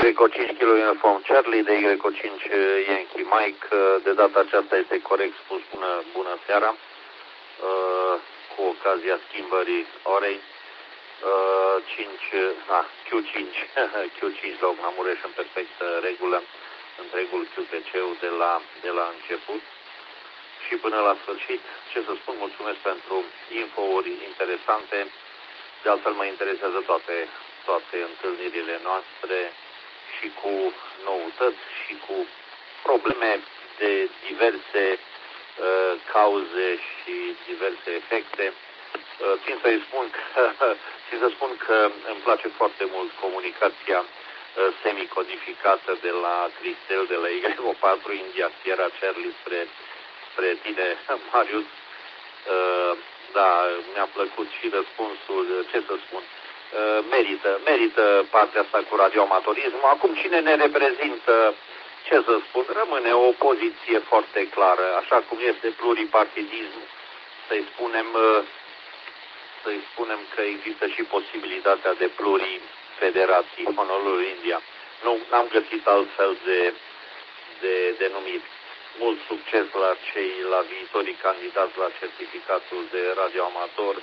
Greco 5 Kilo Uniform Charlie, de Greco 5 Yankee Mike. De data aceasta este corect spus bună seara, cu ocazia schimbării orei. Q5 la Ognamureș în perfectă regulă, întregul QTC-ul de la început și până la sfârșit. Ce să spun, mulțumesc pentru info-uri interesante. De altfel mă interesează toate întâlnirile noastre și cu noutăți și cu probleme de diverse cauze și diverse efecte. Țin să spun că îmi place foarte mult comunicația semicodificată de la Cristel, de la Y4 India Sierra Charlie spre tine, Marius. Da, mi-a plăcut și răspunsul, ce să spun, merită partea asta cu radioamatorismul. Acum cine ne reprezintă, ce să spun, rămâne o poziție foarte clară, așa cum este pluripartidism, să-i spunem că există și posibilitatea de plurifederații, Honorul India. Nu am găsit altfel de denumit. Mult succes la viitorii candidați la certificatul de radioamator,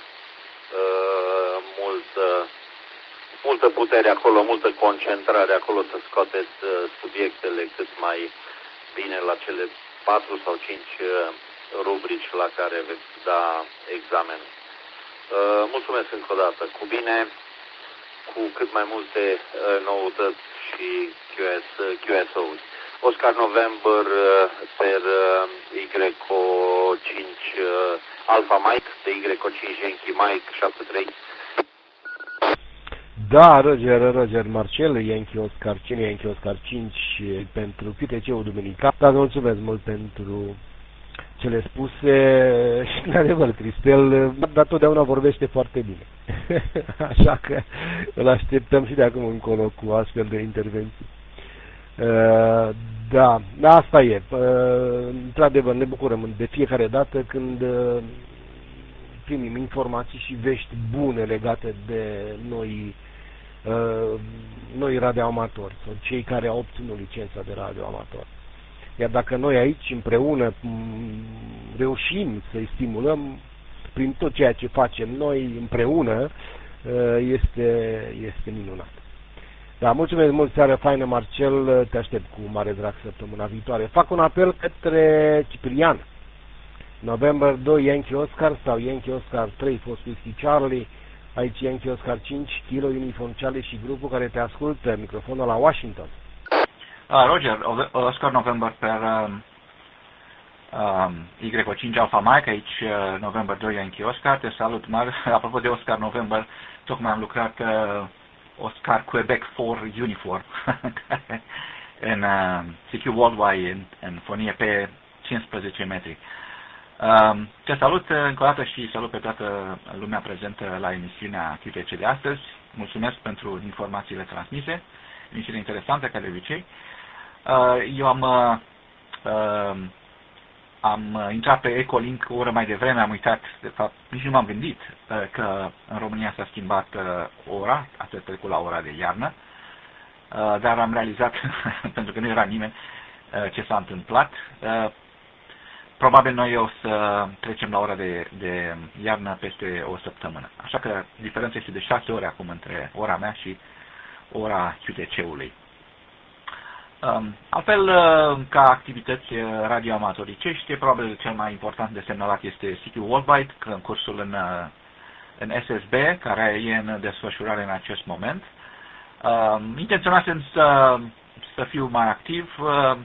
multă putere acolo, multă concentrare acolo, să scoateți subiectele cât mai bine la cele 4 sau 5 rubrici la care veți da examen. Mulțumesc încă o dată. Cu bine, cu cât mai multe noutăți și QSO-uri. Oscar November per Yco 5 Alpha Mike, de Yco 5 Yankee Mike 73. Da, Roger Marcel, Yankee Oscar 5, Yankee Oscar 5 pentru QTC-ul duminical. Dar mulțumesc mult pentru cele spuse și, în adevăr, Cristel, dar totdeauna vorbește foarte bine. Așa că îl așteptăm și de acum încolo cu astfel de intervenții. Da, asta e. Într-adevăr, ne bucurăm de fiecare dată când primim informații și vești bune legate de noi radioamatori sau cei care au obținut licența de radioamator. Iar dacă noi aici împreună reușim să-i stimulăm prin tot ceea ce facem noi împreună, este minunat. Da, mulțumesc mult, seară faină, Marcel, te aștept cu mare drag săptămâna viitoare. Fac un apel către Ciprian. November 2 Yankee Oscar sau Yankee Oscar 3 Fox Whiskey Charlie, aici Yankee Oscar 5 Kilo Uniform Charlie și grupul care te ascultă, microfonul la Washington. Roger, Oscar November per Y5 Alpha Mike, aici November 2 Yankee Oscar, te salut, apropo de Oscar November, tocmai am lucrat Oscar Quebec 4 Uniform în CQ Worldwide în fonie pe 15 metri. Te salut încă o dată și salut pe toată lumea prezentă la emisiunea QTC de astăzi. Mulțumesc pentru informațiile transmise, emisiune interesantă ca de obicei. Eu am intrat pe Ecolink o oră mai devreme, am uitat, de fapt, nici nu m-am gândit că în România s-a schimbat ora, a trecut la ora de iarnă, dar am realizat, pentru că nu era nimeni, ce s-a întâmplat. Probabil noi o să trecem la ora de iarnă peste o săptămână. Așa că diferența este de 6 ore acum între ora mea și ora QTC-ului. Altfel, ca activități radioamatoricești, probabil cel mai important de semnalat este CQ Worldwide, concursul în SSB, care e în desfășurare în acest moment. Intenționasem să fiu mai activ,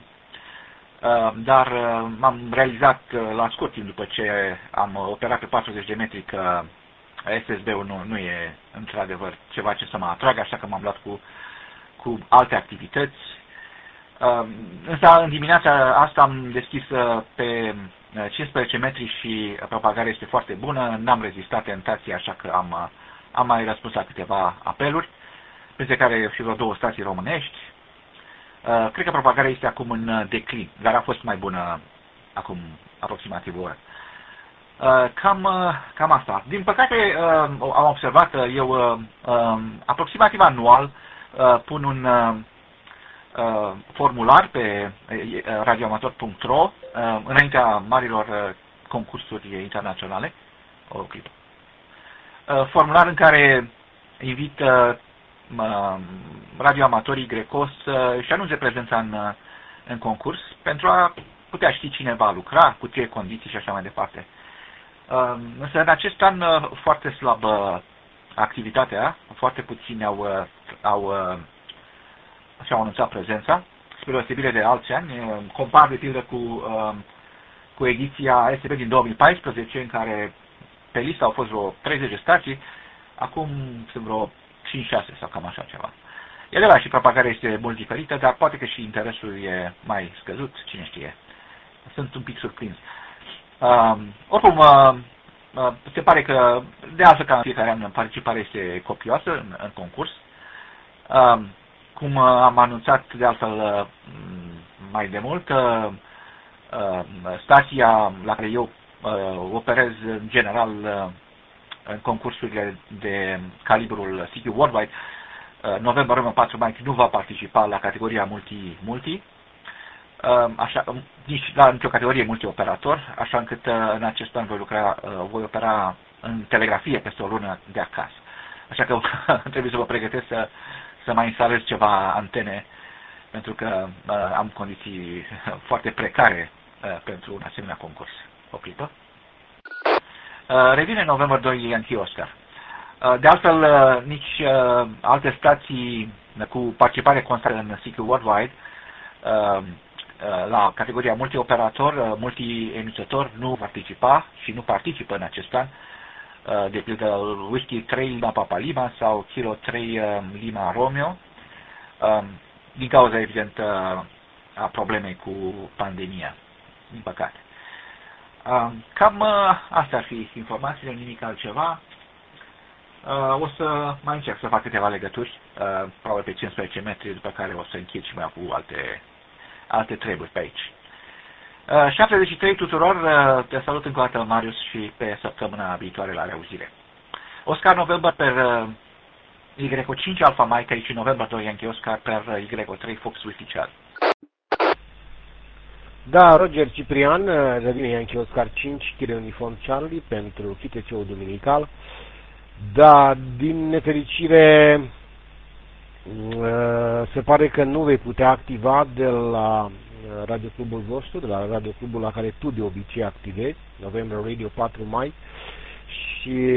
dar m-am realizat la scurt timp după ce am operat pe 40 de metri că SSB-ul nu e într-adevăr ceva ce să mă atragă, așa că m-am luat cu alte activități. Însă în dimineața asta am deschis pe 15 metri și propagarea este foarte bună, n-am rezistat tentația, așa că am mai răspuns la câteva apeluri, peste care și vreo 2 stații românești. Cred că propagarea este acum în declin, dar a fost mai bună acum aproximativ o oră. Cam asta. Din păcate am observat, eu aproximativ anual pun formular pe radioamator.ro înaintea marilor concursuri internaționale. O clipă. Formular în care invit radioamatorii Greco să-și anunțe prezența în concurs pentru a putea ști cine va lucra, cu ce condiții și așa mai departe. Însă în acest an foarte slabă activitatea, foarte puțini și-au anunțat prezența, spre deosebire de alți ani. Compar de pildă cu ediția SB din 2014, în care pe listă au fost vreo 30 de stații, acum sunt vreo 5-6 sau cam așa ceva. E adevărat, și propagarea este mult diferită, dar poate că și interesul e mai scăzut, cine știe. Sunt un pic surprins. Oricum, se pare că, de altfel ca în fiecare an, participarea este copioasă în concurs. Cum am anunțat de altfel mai de mult, stația la care eu operez în general în concursurile de calibrul CQ Worldwide, November Roman 4 Mike nu va participa la categoria multi, așa, nici la nicio categorie multi-operator, așa încât în acest an voi opera în telegrafie peste o lună de acasă. Așa că trebuie să vă pregătesc să mai instalez ceva antene, pentru că am condiții foarte precare pentru un asemenea concurs. O clipă. Revine November 2 Yankee Oscar. De altfel, nici alte stații cu participare constantă în CQ Worldwide la categoria multi-operator, multi-emițător nu participa și nu participă în acest an, de pildă Whisky 3 Lima Papa Lima sau Kilo 3 Lima Romeo, din cauza, evident, a problemei cu pandemia, din păcate. Cam astea ar fi informațiile, nimic altceva. O să mai încerc să fac câteva legături, probabil pe 15 metri, după care o să închid și mai cu alte treburi pe aici. 73 tuturor, te salut încă o dată, Marius, și pe săptămâna viitoare la reauzire. Oscar November per Y5 Alpha Mike, aici November 2 Yankee Oscar per Y3 Fox Whiskey Charlie. Da, Roger Ciprian, revine Yankee Oscar 5, Chile Uniform Charlie pentru FTC-ul duminical. Da, din nefericire se pare că nu vei putea activa de la radioclubul vostru, de la radioclubul la care tu de obicei activezi, November Radio 4 mai, și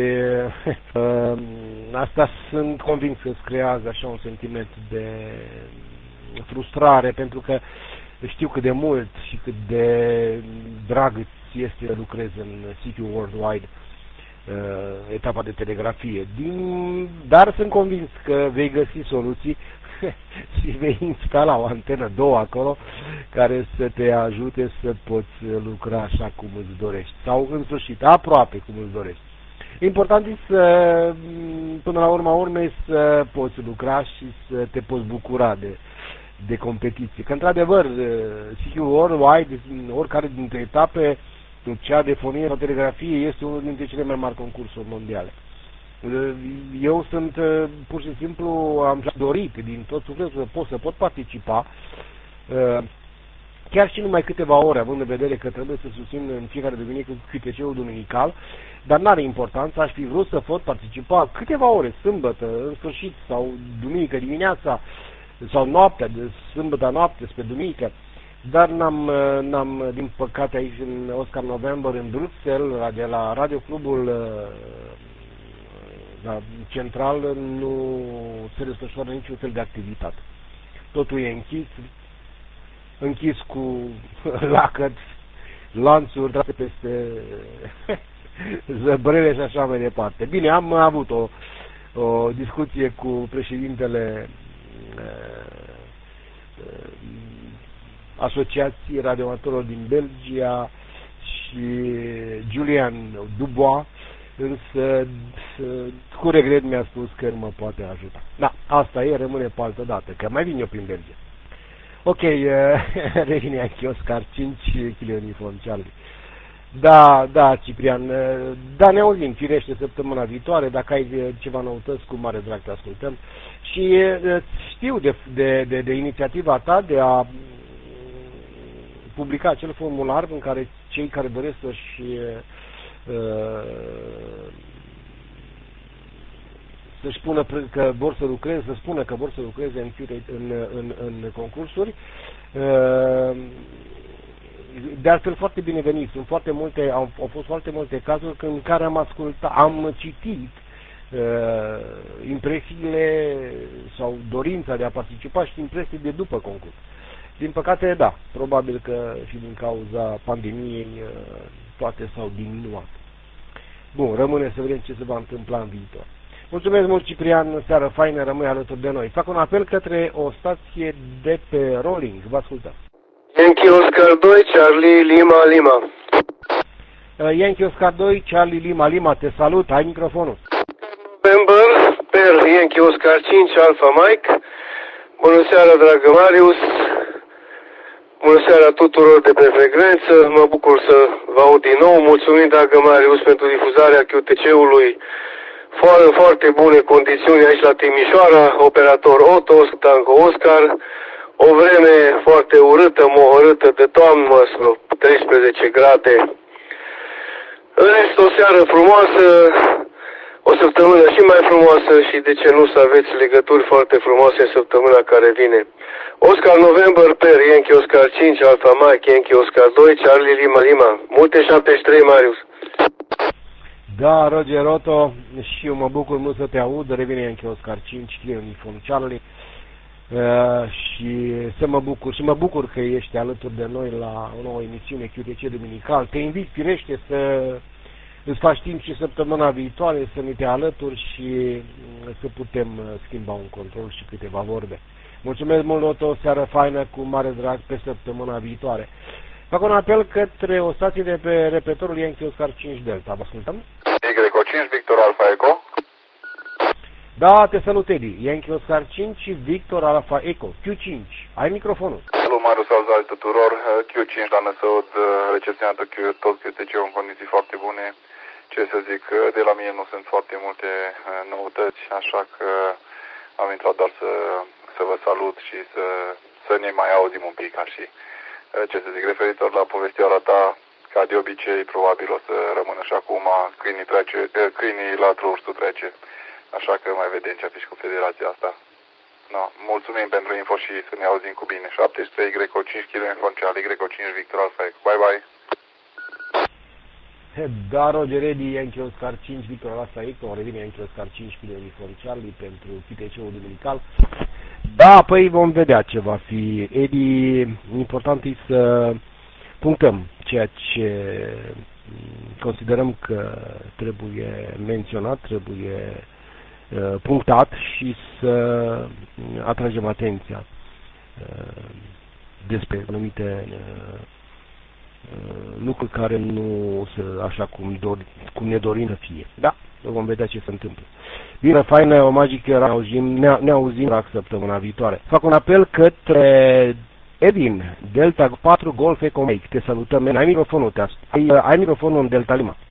asta sunt convins că îți creează așa un sentiment de frustrare, pentru că știu cât de mult și cât de drag îți este să lucrezi în CQ Worldwide, etapa de telegrafie. Dar sunt convins că vei găsi soluții și vei instala o antenă, 2 acolo, care să te ajute să poți lucra așa cum îți dorești. Sau în sfârșit, aproape cum îți dorești. Important e să, până la urma urmei, să poți lucra și să te poți bucura de competiție. Că, într-adevăr, CQ Worldwide, oricare dintre etape, cea de fonie sau telegrafie, este unul dintre cele mai mari concursuri mondiale. Eu sunt, pur și simplu, am dorit din tot sufletul să pot participa, chiar și numai câteva ore, având în vedere că trebuie să susțin în fiecare duminică QTC-ul duminical, dar n-are importanță, aș fi vrut să pot participa câteva ore, sâmbătă, în sfârșit, sau duminică dimineața, sau noaptea, de sâmbătă noapte spre duminică, dar n-am, din păcate, aici în Oscar November, în Bruxelles, de la radioclubul la central, nu se desfășoară niciun fel de activitate. Totul e închis cu lacăt, lanțuri trase peste zăbrele și așa mai departe. Bine, am avut o discuție cu președintele Asociației Radioamatorilor din Belgia și Julian Dubois, însă cu regret mi-a spus că nu mă poate ajuta. Da, asta e, rămâne pe altă dată, că mai vin eu prin Belgia. Ok, revine aici Oscar 5 Kilo Uniform Charlie. Da, da, Ciprian. Da, ne auzim, firește, săptămâna viitoare. Dacă ai ceva noutăți, cu mare drag te ascultăm. Și știu de inițiativa ta de a publica acel formular în care cei care doresc să-și spună că vor să lucreze, să spună că vor să lucreze în concursuri. De altfel, foarte binevenit. Sunt foarte multe, au fost foarte multe cazuri în care am citit impresiile sau dorința de a participa și impresii de după concurs. Din păcate, da, probabil că și din cauza pandemiei toate s-au diminuat. Bun, rămâne să vedem ce se va întâmpla în viitor. Mulțumesc mult, Ciprian, seară faină, rămâi alături de noi. Fac un apel către o stație de pe Rolling, vă ascultăm. Yankee Oscar 2, Charlie Lima Lima. Yankee Oscar 2, Charlie Lima Lima, te salut, ai microfonul. November, per Yankee Oscar 5, Alpha Mike. Bună seara, dragă Marius. Bună seara tuturor de pe frecvență. Mă bucur să vă aud din nou. Mulțumim, dragă Marius, pentru difuzarea QTC-ului. Foarte bune condiții aici la Timișoara. Operator Otto, Tango Oscar. O vreme foarte urâtă, mohorâtă de toamnă, 13 grade. În rest, o seară frumoasă, o săptămână și mai frumoasă și de ce nu să aveți legături foarte frumoase în săptămâna care vine. Oscar November per Yankee Oscar 5, Alpha Mike, Yankee Oscar 2, Charlie Lima Lima. Multe 73, Marius. Da, Roger Otto, și eu mă bucur mult să te aud, revine Yankee Oscar 5, uniform Charlie. Și mă bucur că ești alături de noi la o nouă emisiune QTC Duminical. Te invit, firește, să îți faci timp și săptămâna viitoare să ne te alături și să putem schimba un control și câteva vorbe. Mulțumesc mult, Otto, o seară faină, cu mare drag pe săptămâna viitoare. Fac un apel către o stație de pe repetorul Yankee Oscar 5 Delta. Vă ascultăm? Y5, Victor Alpha Echo. Da, te salut, Edi. Yankee Oscar 5 și Victor Alpha Echo. Q5. Ai microfonul. Salut, Marius, salutare tuturor. Q5 la Năsăud, recepționat tot QTC-ul în condiții foarte bune. Ce să zic, de la mine nu sunt foarte multe noutăți, așa că am intrat doar să vă salut și să ne mai auzim un pic, și ce să zic, referitor la povestioara ta, ca de obicei, probabil o să rămână și acum, câinii la trursul trece. Așa că mai vedem ce afici cu federația asta. No, mulțumim pentru info și să ne auzim cu bine. 73 Greco 5 km Charlie, Greco 5 Victor Alpha. Bye bye. Da, Roger, Edi, Yankee Oscar 5 Victor Alpha Echo, revine Yankee Oscar 5 km Charlie pentru QTC-ul Duminical. Da, păi vom vedea ce va fi. Edi, important e să punctăm ceea ce considerăm că trebuie menționat, trebuie punctat și să atragem atenția despre anumite lucruri care nu sunt așa cum ne dorim să fie. Da, vom vedea ce se întâmplă. Bine, faină, o magică, ne auzim săptămâna viitoare. Fac un apel către Edin, Delta 4 Golf Eco Mike. Te salutăm, ai microfonul în Delta Lima.